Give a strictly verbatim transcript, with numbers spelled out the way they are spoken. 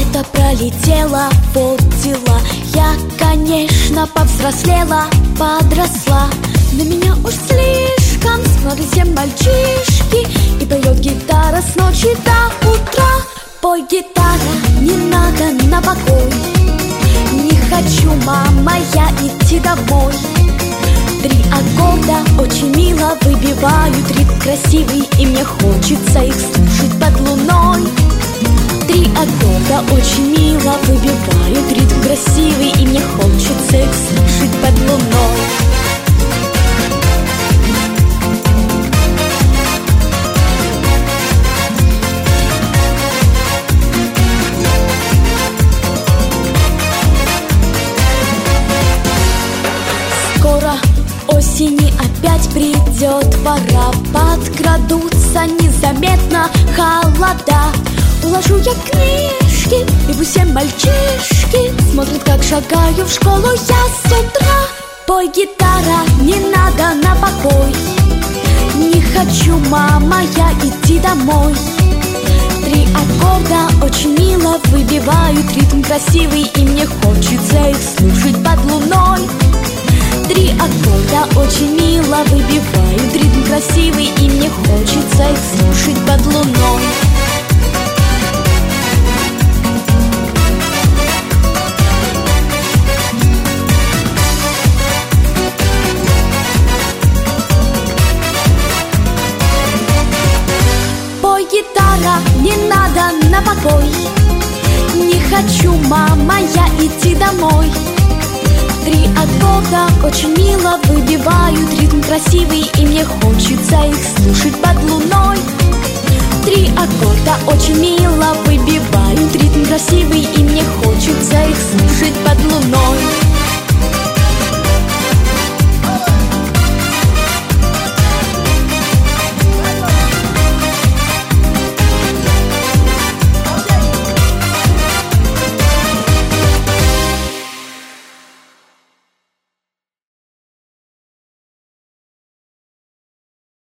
Лето пролетело, вот дела. Я, конечно, повзрослела, подросла. На меня уж слишком смотрят все мальчишки. И поет гитара с ночи до утра. Пой, гитара, не надо на покой. Не хочу, мама, я идти домой. Три аккорда очень мило выбивают ритм красивый, и мне хочется их слушать под луной. Три аккорда очень мило выбивают ритм красивый, и мне хочется их слушать под луной. Скоро осени опять придет пора, подкрадутся незаметно холода. Уложу я книжки, и пусть все мальчишки смотрят, как шагаю в школу я с утра. Пой, гитара, не надо на покой. Не хочу, мама, я идти домой. Три аккорда очень мило выбивают ритм красивый, и мне хочется их слушать под луной. Три аккорда очень мило выбивают ритм красивый, и мне хочется их слушать под луной. Пой, гитара, не надо на покой. Не хочу, мама, я идти домой. Три аккорда очень мило выбивают ритм красивый, и мне хочется их слушать под луной. Три аккорда очень мило выбивают ритм красивый, и мне хочется их слушать под луной.